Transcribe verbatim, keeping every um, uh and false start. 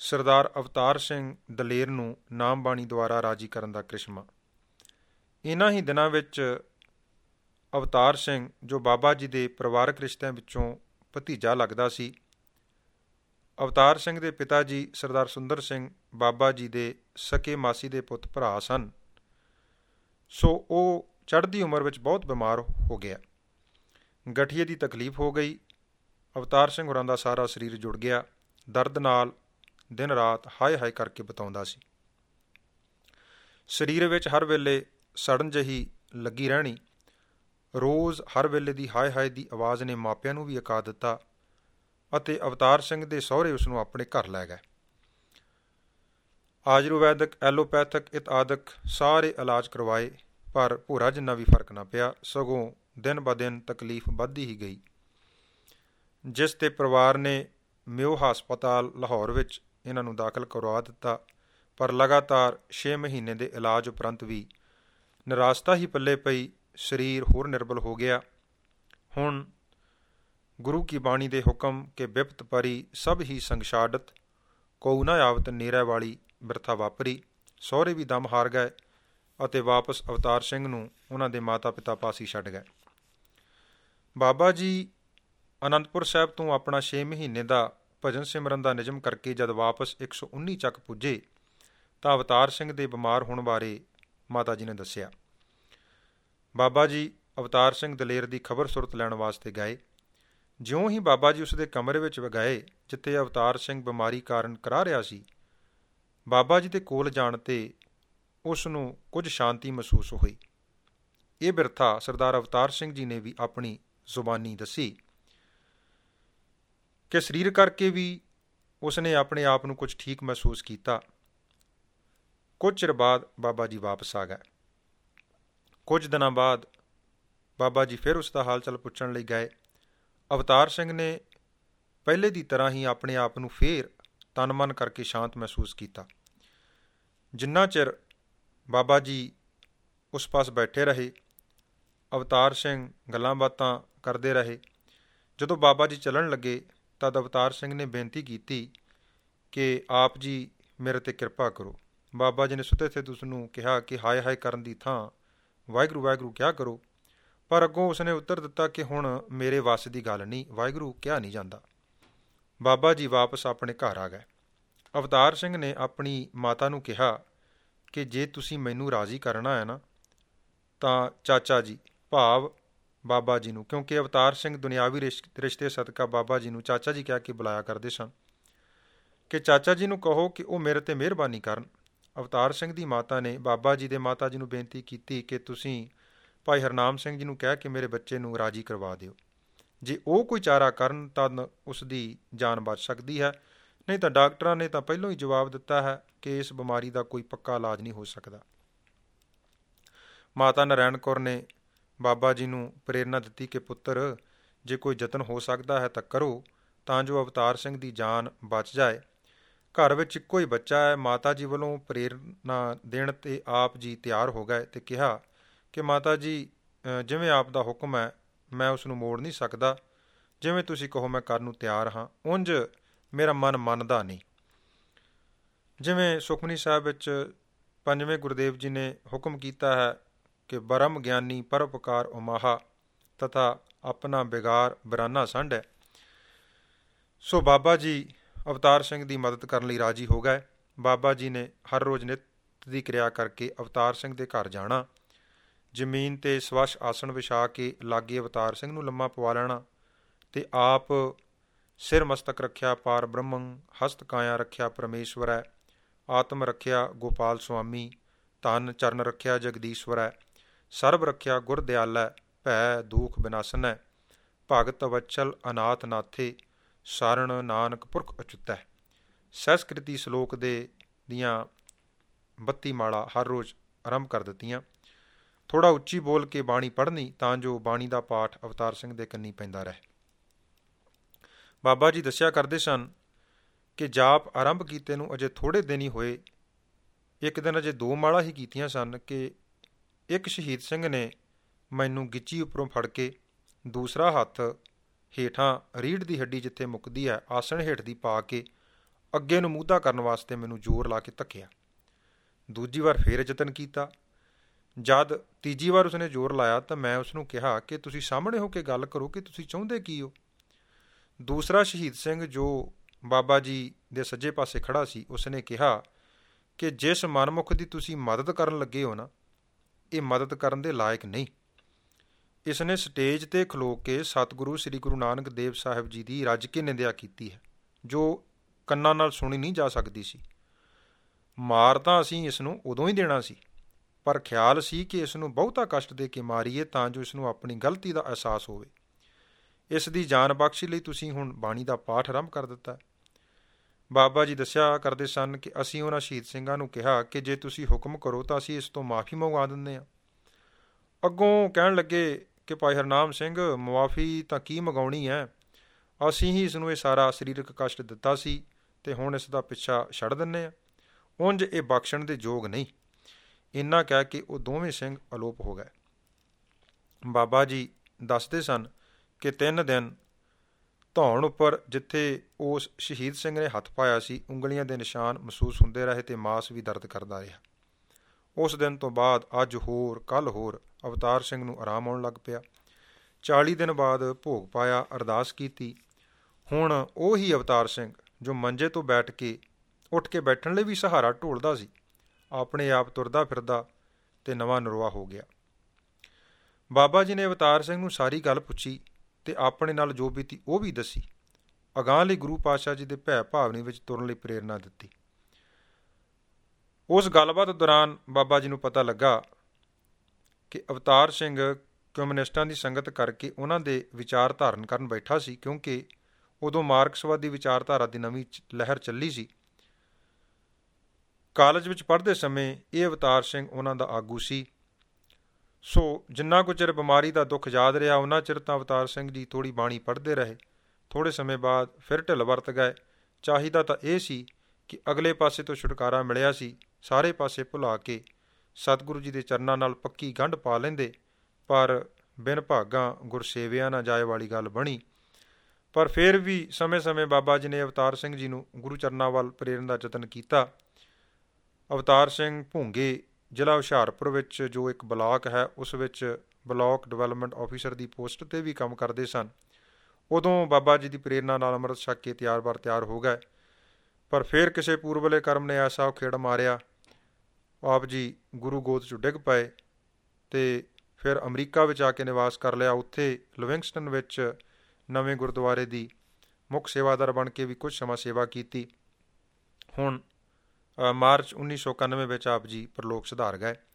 ਸਰਦਾਰ ਅਵਤਾਰ ਸਿੰਘ ਦਲੇਰ ਨੂੰ ਨਾਮ ਬਾਣੀ ਦੁਆਰਾ ਰਾਜੀ ਕਰਨ ਦਾ ਕ੍ਰਿਸ਼ਮਾ। ਇਹਨਾਂ ਹੀ ਦਿਨਾਂ ਵਿੱਚ ਅਵਤਾਰ ਸਿੰਘ, ਜੋ ਬਾਬਾ ਜੀ ਦੇ ਪਰਿਵਾਰਕ ਰਿਸ਼ਤਿਆਂ ਵਿੱਚੋਂ ਭਤੀਜਾ ਲੱਗਦਾ ਸੀ, ਅਵਤਾਰ ਸਿੰਘ ਦੇ ਪਿਤਾ ਜੀ ਸਰਦਾਰ ਸੁੰਦਰ ਸਿੰਘ ਬਾਬਾ ਜੀ ਦੇ ਸਕੇ ਮਾਸੀ ਦੇ ਪੁੱਤ ਭਰਾ ਸਨ। ਸੋ ਉਹ ਚੜ੍ਹਦੀ ਉਮਰ ਵਿੱਚ ਬਹੁਤ ਬਿਮਾਰ ਹੋ ਗਿਆ। ਗਠੀਏ ਦੀ ਤਕਲੀਫ ਹੋ ਗਈ। ਅਵਤਾਰ ਸਿੰਘ ਹੋਰਾਂ ਦਾ ਸਾਰਾ ਸਰੀਰ ਜੁੜ ਗਿਆ। ਦਰਦ ਨਾਲ ਦਿਨ ਰਾਤ ਹਾਏ ਹਾਏ ਕਰਕੇ ਬਿਤਾਉਂਦਾ ਸੀ। ਸਰੀਰ ਵਿੱਚ ਹਰ ਵੇਲੇ ਸੜਨ ਜਿਹੀ ਲੱਗੀ ਰਹਿਣੀ। ਰੋਜ਼ ਹਰ ਵੇਲੇ ਦੀ ਹਾਏ ਹਾਏ ਦੀ ਆਵਾਜ਼ ਨੇ ਮਾਪਿਆਂ ਨੂੰ ਵੀ ਅਕਾ ਦਿੱਤਾ ਅਤੇ ਅਵਤਾਰ ਸਿੰਘ ਦੇ ਸਹੁਰੇ ਉਸ ਨੂੰ ਆਪਣੇ ਘਰ ਲੈ ਗਏ। ਆਯੁਰਵੈਦਿਕ, ਐਲੋਪੈਥਿਕ ਇਤਆਦਿਕ ਸਾਰੇ ਇਲਾਜ ਕਰਵਾਏ, ਪਰ ਭੋਰਾ ਜਿੰਨਾ ਵੀ ਫਰਕ ਨਾ ਪਿਆ, ਸਗੋਂ ਦਿਨ ਬ ਦਿਨ ਤਕਲੀਫ ਵੱਧਦੀ ਹੀ ਗਈ। ਜਿਸ ਤੇ ਪਰਿਵਾਰ ਨੇ ਮਿਓ ਹਸਪਤਾਲ ਲਾਹੌਰ ਵਿੱਚ ਇਹਨਾਂ ਨੂੰ ਦਾਖਲ ਕਰਵਾ ਦਿੱਤਾ, ਪਰ ਲਗਾਤਾਰ ਛੇ ਮਹੀਨੇ ਦੇ ਇਲਾਜ ਉਪਰੰਤ ਵੀ ਨਿਰਾਸ਼ਤਾ ਹੀ ਪੱਲੇ ਪਈ। ਸਰੀਰ ਹੋਰ ਨਿਰਬਲ ਹੋ ਗਿਆ। ਹੁਣ ਗੁਰੂ ਕੀ ਬਾਣੀ ਦੇ ਹੁਕਮ ਕੇ ਬਿਪਤ ਪਰੀ ਸਭ ਹੀ ਸੰਗ ਛਾਡਤ, ਕਉ ਨਾ ਆਵਤ ਨੇਰੇ ਵਾਲੀ ਬਿਰਥਾ ਵਾਪਰੀ। ਸਹੁਰੇ ਵੀ ਦਮ ਹਾਰ ਗਏ ਅਤੇ ਵਾਪਸ ਅਵਤਾਰ ਸਿੰਘ ਨੂੰ ਉਹਨਾਂ ਦੇ ਮਾਤਾ ਪਿਤਾ ਪਾਸ ਹੀ ਛੱਡ ਗਏ। ਬਾਬਾ ਜੀ ਅਨੰਦਪੁਰ ਸਾਹਿਬ ਤੋਂ ਆਪਣਾ ਛੇ ਮਹੀਨੇ ਦਾ ਭਜਨ ਸਿਮਰਨ ਦਾ ਨਿਯਮ ਕਰਕੇ ਜਦ ਵਾਪਸ ਇੱਕ ਸੌ ਉੱਨੀ ਚੱਕ ਪੁੱਜੇ ਤਾਂ ਅਵਤਾਰ ਸਿੰਘ ਦੇ ਬਿਮਾਰ ਹੋਣ ਬਾਰੇ ਮਾਤਾ ਜੀ ਨੇ ਦੱਸਿਆ। ਬਾਬਾ ਜੀ ਅਵਤਾਰ ਸਿੰਘ ਦਲੇਰ ਦੀ ਖਬਰ ਸੁਰਤ ਲੈਣ ਵਾਸਤੇ ਗਏ। ਜਿਉਂ ਹੀ ਬਾਬਾ ਜੀ ਉਸ ਦੇ ਕਮਰੇ ਵਿੱਚ ਗਏ ਜਿੱਥੇ ਅਵਤਾਰ ਸਿੰਘ ਬਿਮਾਰੀ ਕਾਰਨ ਕਰਾ ਰਿਹਾ ਸੀ, ਬਾਬਾ ਜੀ ਦੇ ਕੋਲ ਜਾਣ 'ਤੇ ਉਸ ਨੂੰ ਕੁਝ ਸ਼ਾਂਤੀ ਮਹਿਸੂਸ ਹੋਈ। ਇਹ ਬਿਰਥਾ ਸਰਦਾਰ ਅਵਤਾਰ ਸਿੰਘ ਜੀ ਨੇ ਵੀ ਆਪਣੀ ਜ਼ੁਬਾਨੀ ਦੱਸੀ ਕਿ ਸਰੀਰ ਕਰਕੇ ਵੀ ਉਸ ਨੇ ਆਪਣੇ ਆਪ ਨੂੰ ਕੁਝ ਠੀਕ ਮਹਿਸੂਸ ਕੀਤਾ। ਕੁਝ ਚਿਰ ਬਾਅਦ ਬਾਬਾ ਜੀ ਵਾਪਸ ਆ ਗਏ। ਕੁਝ ਦਿਨਾਂ ਬਾਅਦ ਬਾਬਾ ਜੀ ਫਿਰ ਉਸ ਦਾ ਹਾਲ ਚਾਲ ਪੁੱਛਣ ਲਈ ਗਏ। ਅਵਤਾਰ ਸਿੰਘ ਨੇ ਪਹਿਲੇ ਦੀ ਤਰ੍ਹਾਂ ਹੀ ਆਪਣੇ ਆਪ ਨੂੰ ਫੇਰ ਤਨ ਮਨ ਕਰਕੇ ਸ਼ਾਂਤ ਮਹਿਸੂਸ ਕੀਤਾ। ਜਿੰਨਾ ਚਿਰ ਬਾਬਾ ਜੀ ਉਸ ਪਾਸ ਬੈਠੇ ਰਹੇ, ਅਵਤਾਰ ਸਿੰਘ ਗੱਲਾਂ ਬਾਤਾਂ ਕਰਦੇ ਰਹੇ। ਜਦੋਂ ਬਾਬਾ ਜੀ ਚੱਲਣ ਲੱਗੇ ਤਦ ਅਵਤਾਰ ਸਿੰਘ ਨੇ ਬੇਨਤੀ ਕੀਤੀ ਕਿ ਆਪ ਜੀ ਮੇਰੇ 'ਤੇ ਕਿਰਪਾ ਕਰੋ। ਬਾਬਾ ਜੀ ਨੇ ਸੁੱਤੇ ਥੇ ਉਸ ਨੂੰ ਕਿਹਾ ਕਿ ਹਾਏ ਹਾਏ ਕਰਨ ਦੀ ਥਾਂ ਵਾਹਿਗੁਰੂ ਵਾਹਿਗੁਰੂ ਕਿਹਾ ਕਰੋ, ਪਰ ਅੱਗੋਂ ਉਸਨੇ ਉੱਤਰ ਦਿੱਤਾ ਕਿ ਹੁਣ ਮੇਰੇ ਵੱਸ ਦੀ ਗੱਲ ਨਹੀਂ, ਵਾਹਿਗੁਰੂ ਕਿਹਾ ਨਹੀਂ ਜਾਂਦਾ। ਬਾਬਾ ਜੀ ਵਾਪਸ ਆਪਣੇ ਘਰ ਆ ਗਏ। ਅਵਤਾਰ ਸਿੰਘ ਨੇ ਆਪਣੀ ਮਾਤਾ ਨੂੰ ਕਿਹਾ ਕਿ ਜੇ ਤੁਸੀਂ ਮੈਨੂੰ ਰਾਜ਼ੀ ਕਰਨਾ ਹੈ ਨਾ ਤਾਂ ਚਾਚਾ ਜੀ ਭਾਵ ਬਾਬਾ ਜੀ ਨੂੰ, ਕਿਉਂਕਿ ਅਵਤਾਰ ਸਿੰਘ ਦੁਨਿਆਵੀ ਰਿਸ਼ਤੇ ਸਦਕਾ ਬਾਬਾ ਜੀ ਨੂੰ ਚਾਚਾ ਜੀ ਕਹਿ ਕੇ ਬੁਲਾਇਆ ਕਰਦੇ ਸਨ, ਕਿ ਚਾਚਾ ਜੀ ਨੂੰ ਕਹੋ ਕਿ ਉਹ ਮੇਰੇ 'ਤੇ ਮਿਹਰਬਾਨੀ ਕਰਨ। ਅਵਤਾਰ ਸਿੰਘ ਦੀ ਮਾਤਾ ਨੇ ਬਾਬਾ ਜੀ ਦੇ ਮਾਤਾ ਜੀ ਨੂੰ ਬੇਨਤੀ ਕੀਤੀ ਕਿ ਤੁਸੀਂ ਭਾਈ ਹਰਨਾਮ ਸਿੰਘ ਜੀ ਨੂੰ ਕਹਿ ਕੇ ਮੇਰੇ ਬੱਚੇ ਨੂੰ ਰਾਜ਼ੀ ਕਰਵਾ ਦਿਓ। ਜੇ ਉਹ ਕੋਈ ਚਾਰਾ ਕਰਨ ਤਾਂ ਉਸ ਦੀ ਜਾਨ ਬਚ ਸਕਦੀ ਹੈ, ਨਹੀਂ ਤਾਂ ਡਾਕਟਰਾਂ ਨੇ ਤਾਂ ਪਹਿਲਾਂ ਹੀ ਜਵਾਬ ਦਿੱਤਾ ਹੈ ਕਿ ਇਸ ਬਿਮਾਰੀ ਦਾ ਕੋਈ ਪੱਕਾ ਇਲਾਜ ਨਹੀਂ ਹੋ ਸਕਦਾ। ਮਾਤਾ ਨਾਰਾਇਣ ਕੌਰ ਨੇ ਬਾਬਾ ਜੀ ਨੂੰ ਪ੍ਰੇਰਨਾ ਦਿੱਤੀ ਕਿ ਪੁੱਤਰ, ਜੇ ਕੋਈ ਯਤਨ ਹੋ ਸਕਦਾ ਹੈ ਤਾਂ ਕਰੋ, ਤਾਂ ਜੋ ਅਵਤਾਰ ਸਿੰਘ ਦੀ ਜਾਨ ਬਚ ਜਾਏ। ਘਰ ਵਿੱਚ ਇੱਕੋ ਹੀ ਬੱਚਾ ਹੈ। ਮਾਤਾ ਜੀ ਵੱਲੋਂ ਪ੍ਰੇਰਨਾ ਦੇਣ 'ਤੇ ਆਪ ਜੀ ਤਿਆਰ ਹੋ ਗਏ ਅਤੇ ਕਿਹਾ ਕਿ ਮਾਤਾ ਜੀ, ਜਿਵੇਂ ਆਪ ਦਾ ਹੁਕਮ ਹੈ, ਮੈਂ ਉਸ ਨੂੰ ਮੋੜ ਨਹੀਂ ਸਕਦਾ। ਜਿਵੇਂ ਤੁਸੀਂ ਕਹੋ ਮੈਂ ਕਰਨ ਨੂੰ ਤਿਆਰ ਹਾਂ, ਉਂਝ ਮੇਰਾ ਮਨ ਮੰਨਦਾ ਨਹੀਂ। ਜਿਵੇਂ ਸੁਖਮਨੀ ਸਾਹਿਬ ਵਿੱਚ ਪੰਜਵੇਂ ਗੁਰਦੇਵ ਜੀ ਨੇ ਹੁਕਮ ਕੀਤਾ ਹੈ ਕਿ ਬ੍ਰਹਮ ਗਿਆਨੀ ਪਰਉਪਕਾਰ ਉਮਾਹਾ ਤਥਾ ਆਪਣਾ ਬਿਗਾਰ ਬਰਾਨਾ ਸੰਢ ਹੈ। ਸੋ ਬਾਬਾ ਜੀ ਅਵਤਾਰ ਸਿੰਘ ਦੀ ਮਦਦ ਕਰਨ ਲਈ ਰਾਜੀ ਹੋ ਗਏ। ਬਾਬਾ ਜੀ ਨੇ ਹਰ ਰੋਜ਼ ਨਿੱਤ ਦੀ ਕਿਰਿਆ ਕਰਕੇ ਅਵਤਾਰ ਸਿੰਘ ਦੇ ਘਰ ਜਾਣਾ, ਜ਼ਮੀਨ 'ਤੇ ਸਵੱਛ ਆਸਣ ਵਿਛਾ ਕੇ ਲਾਗੇ ਅਵਤਾਰ ਸਿੰਘ ਨੂੰ ਲੰਮਾ ਪਵਾ ਲੈਣਾ ਅਤੇ ਆਪ ਸਿਰ ਮਸਤਕ ਰੱਖਿਆ ਪਾਰ ਬ੍ਰਹਮੰ, ਹਸਤ ਕਾਇਆ ਰੱਖਿਆ ਪਰਮੇਸ਼ਵਰੈ, ਆਤਮ ਰੱਖਿਆ ਗੋਪਾਲ ਸੁਆਮੀ, ਧਨ ਚਰਨ ਰੱਖਿਆ ਜਗਦੀਸ਼ਵਰੈ, ਸਰਬ ਰੱਖਿਆ ਗੁਰ ਦਿਆਲੈ, ਭੈ ਦੂਖ ਬਿਨਾਸਨੈ, ਭਗਤ ਵਚਲ ਅਨਾਥ ਨਾਥੇ, ਸਾਰਣ ਨਾਨਕ ਪੁਰਖ ਅਚੁੱਤੈ। ਸੰਸਕ੍ਰਿਤੀ ਸ਼ਲੋਕ ਦੇ ਦੀਆਂ ਬੱਤੀ ਮਾਲਾ ਹਰ ਰੋਜ਼ ਆਰੰਭ ਕਰ ਦਿੱਤੀਆਂ। ਥੋੜ੍ਹਾ ਉੱਚੀ ਬੋਲ ਕੇ ਬਾਣੀ ਪੜ੍ਹਨੀ ਤਾਂ ਜੋ ਬਾਣੀ ਦਾ ਪਾਠ ਅਵਤਾਰ ਸਿੰਘ ਦੇ ਕੰਨੀ ਪੈਂਦਾ ਰਹੇ। ਬਾਬਾ ਜੀ ਦੱਸਿਆ ਕਰਦੇ ਸਨ ਕਿ ਜਾਪ ਆਰੰਭ ਕੀਤੇ ਨੂੰ ਅਜੇ ਥੋੜ੍ਹੇ ਦਿਨ ਹੀ ਹੋਏ। ਇੱਕ ਦਿਨ ਅਜੇ ਦੋ ਮਾਲਾ ਹੀ ਕੀਤੀਆਂ ਸਨ ਕਿ ਇੱਕ ਸ਼ਹੀਦ ਸਿੰਘ ਨੇ ਮੈਨੂੰ ਗਿੱਚੀ ਉੱਪਰੋਂ ਫੜ ਕੇ ਦੂਸਰਾ ਹੱਥ ਹੇਠਾਂ ਰੀੜ੍ਹ ਦੀ ਹੱਡੀ ਜਿੱਥੇ ਮੁੱਕਦੀ ਹੈ ਆਸਣ ਹੇਠ ਦੀ ਪਾ ਕੇ ਅੱਗੇ ਨੂੰ ਮੂਧਾ ਕਰਨ ਵਾਸਤੇ ਮੈਨੂੰ ਜ਼ੋਰ ਲਾ ਕੇ ਧੱਕਿਆ। ਦੂਜੀ ਵਾਰ ਫੇਰ ਯਤਨ ਕੀਤਾ। ਜਦ ਤੀਜੀ ਵਾਰ ਉਸਨੇ ਜ਼ੋਰ ਲਾਇਆ ਤਾਂ ਮੈਂ ਉਸਨੂੰ ਕਿਹਾ ਕਿ ਤੁਸੀਂ ਸਾਹਮਣੇ ਹੋ ਕੇ ਗੱਲ ਕਰੋ ਕਿ ਤੁਸੀਂ ਚਾਹੁੰਦੇ ਕੀ ਹੋ। ਦੂਸਰਾ ਸ਼ਹੀਦ ਸਿੰਘ ਜੋ ਬਾਬਾ ਜੀ ਦੇ ਸੱਜੇ ਪਾਸੇ ਖੜ੍ਹਾ ਸੀ, ਉਸਨੇ ਕਿਹਾ ਕਿ ਜਿਸ ਮਨਮੁਖ ਦੀ ਤੁਸੀਂ ਮਦਦ ਕਰਨ ਲੱਗੇ ਹੋ ਨਾ, ਇਹ ਮਦਦ ਕਰਨ ਦੇ ਲਾਇਕ ਨਹੀਂ। ਇਸਨੇ ਸਟੇਜ 'ਤੇ ਖਲੋ ਕੇ ਸਤਿਗੁਰੂ ਸ੍ਰੀ ਗੁਰੂ ਨਾਨਕ ਦੇਵ ਸਾਹਿਬ ਜੀ ਦੀ ਰੱਜ ਕੇ ਨਿੰਦਿਆ ਕੀਤੀ ਹੈ, ਜੋ ਕੰਨਾਂ ਨਾਲ ਸੁਣੀ ਨਹੀਂ ਜਾ ਸਕਦੀ ਸੀ। ਮਾਰ ਤਾਂ ਅਸੀਂ ਇਸ ਨੂੰ ਉਦੋਂ ਹੀ ਦੇਣਾ ਸੀ, ਪਰ ਖਿਆਲ ਸੀ ਕਿ ਇਸ ਨੂੰ ਬਹੁਤਾ ਕਸ਼ਟ ਦੇ ਕੇ ਮਾਰੀਏ ਤਾਂ ਜੋ ਇਸ ਨੂੰ ਆਪਣੀ ਗਲਤੀ ਦਾ ਅਹਿਸਾਸ ਹੋਵੇ। ਇਸ ਦੀ ਜਾਨ ਬਖਸ਼ੀ ਲਈ ਤੁਸੀਂ ਹੁਣ ਬਾਣੀ ਦਾ ਪਾਠ ਆਰੰਭ ਕਰ ਦਿੱਤਾ। ਬਾਬਾ ਜੀ ਦੱਸਿਆ ਕਰਦੇ ਸਨ ਕਿ ਅਸੀਂ ਉਹਨਾਂ ਸ਼ਹੀਦ ਸਿੰਘਾਂ ਨੂੰ ਕਿਹਾ ਕਿ ਜੇ ਤੁਸੀਂ ਹੁਕਮ ਕਰੋ ਤਾਂ ਅਸੀਂ ਇਸ ਤੋਂ ਮਾਫ਼ੀ ਮੰਗਵਾ ਦਿੰਦੇ ਹਾਂ। ਅੱਗੋਂ ਕਹਿਣ ਲੱਗੇ ਕਿ ਭਾਈ ਹਰਨਾਮ ਸਿੰਘ, ਮੁਆਫ਼ੀ ਤਾਂ ਕੀ ਮੰਗਾਉਣੀ ਹੈ, ਅਸੀਂ ਹੀ ਇਸ ਨੂੰ ਇਹ ਸਾਰਾ ਸਰੀਰਕ ਕਸ਼ਟ ਦਿੱਤਾ ਸੀ ਅਤੇ ਹੁਣ ਇਸ ਦਾ ਪਿੱਛਾ ਛੱਡ ਦਿੰਦੇ ਹਾਂ। ਉਂਝ ਇਹ ਬਖਸ਼ਣ ਦੇ ਯੋਗ ਨਹੀਂ। ਇੰਨਾ ਕਹਿ ਕੇ ਉਹ ਦੋਵੇਂ ਸਿੰਘ ਅਲੋਪ ਹੋ ਗਏ। ਬਾਬਾ ਜੀ ਦੱਸਦੇ ਸਨ ਕਿ ਤਿੰਨ ਦਿਨ ਧੌਣ ਉੱਪਰ ਜਿੱਥੇ ਉਸ ਸ਼ਹੀਦ ਸਿੰਘ ਨੇ ਹੱਥ ਪਾਇਆ ਸੀ, ਉਂਗਲੀਆਂ ਦੇ ਨਿਸ਼ਾਨ ਮਹਿਸੂਸ ਹੁੰਦੇ ਰਹੇ ਅਤੇ ਮਾਸ ਵੀ ਦਰਦ ਕਰਦਾ ਰਿਹਾ। ਉਸ ਦਿਨ ਤੋਂ ਬਾਅਦ ਅੱਜ ਹੋਰ ਕੱਲ੍ਹ ਹੋਰ ਅਵਤਾਰ ਸਿੰਘ ਨੂੰ ਆਰਾਮ ਆਉਣ ਲੱਗ ਪਿਆ। ਚਾਲੀ ਦਿਨ ਬਾਅਦ ਭੋਗ ਪਾਇਆ, ਅਰਦਾਸ ਕੀਤੀ। ਹੁਣ ਉਹ ਹੀ ਅਵਤਾਰ ਸਿੰਘ ਜੋ ਮੰਜੇ ਤੋਂ ਬੈਠ ਕੇ ਉੱਠ ਕੇ ਬੈਠਣ ਲਈ ਵੀ ਸਹਾਰਾ ਢੋਲਦਾ ਸੀ, ਆਪਣੇ ਆਪ ਤੁਰਦਾ ਫਿਰਦਾ ਅਤੇ ਨਵਾਂ ਨਰੋਆ ਹੋ ਗਿਆ। ਬਾਬਾ ਜੀ ਨੇ ਅਵਤਾਰ ਸਿੰਘ ਨੂੰ ਸਾਰੀ ਗੱਲ ਪੁੱਛੀ ਅਤੇ ਆਪਣੇ ਨਾਲ ਜੋ ਬੀਤੀ ਉਹ ਵੀ ਦੱਸੀ। ਅਗਾਂਹ ਲਈ ਗੁਰੂ ਪਾਤਸ਼ਾਹ ਜੀ ਦੇ ਭੈ ਭਾਵਨੀ ਵਿੱਚ ਤੁਰਨ ਲਈ ਪ੍ਰੇਰਨਾ ਦਿੱਤੀ। ਉਸ ਗੱਲਬਾਤ ਦੌਰਾਨ ਬਾਬਾ ਜੀ ਨੂੰ ਪਤਾ ਲੱਗਾ ਕਿ ਅਵਤਾਰ ਸਿੰਘ ਕਮਿਊਨਿਸਟਾਂ ਦੀ ਸੰਗਤ ਕਰਕੇ ਉਹਨਾਂ ਦੇ ਵਿਚਾਰ ਧਾਰਨ ਕਰਨ ਬੈਠਾ ਸੀ, ਕਿਉਂਕਿ ਉਦੋਂ ਮਾਰਕਸਵਾਦੀ ਵਿਚਾਰਧਾਰਾ ਦੀ ਨਵੀਂ ਲਹਿਰ ਚੱਲੀ ਸੀ। ਕਾਲਜ ਵਿੱਚ ਪੜ੍ਹਦੇ ਸਮੇਂ ਇਹ ਅਵਤਾਰ ਸਿੰਘ ਉਹਨਾਂ ਦਾ ਆਗੂ ਸੀ। ਸੋ ਜਿੰਨਾ ਕੁ ਚਿਰ ਬਿਮਾਰੀ ਦਾ ਦੁੱਖ ਯਾਦ ਰਿਹਾ, ਉਹਨਾਂ ਚਿਰ ਤਾਂ ਅਵਤਾਰ ਸਿੰਘ ਜੀ ਥੋੜ੍ਹੀ ਬਾਣੀ ਪੜ੍ਹਦੇ ਰਹੇ। ਥੋੜ੍ਹੇ ਸਮੇਂ ਬਾਅਦ ਫਿਰ ਢਿੱਲ ਵਰਤ ਗਏ। ਚਾਹੀਦਾ ਤਾਂ ਇਹ ਸੀ ਕਿ ਅਗਲੇ ਪਾਸੇ ਤੋਂ ਛੁਟਕਾਰਾ ਮਿਲਿਆ ਸੀ, ਸਾਰੇ ਪਾਸੇ ਭੁਲਾ ਕੇ ਸਤਿਗੁਰੂ ਜੀ ਦੇ ਚਰਨਾਂ ਨਾਲ ਪੱਕੀ ਗੰਢ ਪਾ ਲੈਂਦੇ, ਪਰ ਬਿਨ ਭਾਗਾਂ ਗੁਰਸੇਵਿਆ ਨਾ ਜਾਏ ਵਾਲੀ ਗੱਲ ਬਣੀ। ਪਰ ਫਿਰ ਵੀ ਸਮੇਂ-ਸਮੇਂ ਬਾਬਾ ਜੀ ਨੇ ਅਵਤਾਰ ਸਿੰਘ ਜੀ ਨੂੰ ਗੁਰੂ ਚਰਨਾਂ ਵੱਲ ਪ੍ਰੇਰਨ ਦਾ ਯਤਨ ਕੀਤਾ। ਅਵਤਾਰ ਸਿੰਘ ਭੂੰਗੇ ਜ਼ਿਲ੍ਹਾ ਹੁਸ਼ਿਆਰਪੁਰ ਵਿੱਚ ਜੋ ਇੱਕ ਬਲਾਕ ਹੈ, ਉਸ ਵਿੱਚ ਬਲਾਕ ਡਿਵੈਲਪਮੈਂਟ ਆਫਿਸਰ ਦੀ ਪੋਸਟ 'ਤੇ ਵੀ ਕੰਮ ਕਰਦੇ ਸਨ। ਉਦੋਂ ਬਾਬਾ ਜੀ ਦੀ ਪ੍ਰੇਰਨਾ ਨਾਲ ਅੰਮ੍ਰਿਤ ਛਕ ਕੇ ਤਿਆਰ ਬਰ ਤਿਆਰ ਹੋ ਗਏ। ਪਰ ਫਿਰ ਕਿਸੇ ਪੂਰਬਲੇ ਕਰਮ ਨੇ ਐਸਾ ਉਖੇੜ ਮਾਰਿਆ, ਆਪ ਜੀ ਗੁਰੂ ਗੋਦ 'ਚੋਂ ਡਿੱਗ ਪਏ ਅਤੇ ਫਿਰ ਅਮਰੀਕਾ ਵਿੱਚ ਆ ਕੇ ਨਿਵਾਸ ਕਰ ਲਿਆ। ਉੱਥੇ ਲਿਵਿੰਗਸਟਨ ਵਿੱਚ ਨਵੇਂ ਗੁਰਦੁਆਰੇ ਦੀ ਮੁੱਖ ਸੇਵਾਦਾਰ ਬਣ ਕੇ ਵੀ ਕੁਝ ਸਮਾਂ ਸੇਵਾ ਕੀਤੀ। ਹੁਣ ਮਾਰਚ ਉੱਨੀ ਸੌ ਇਕਾਨਵੇਂ ਵਿੱਚ ਆਪ ਜੀ ਪਰਲੋਕ ਸਿਧਾਰ ਗਏ।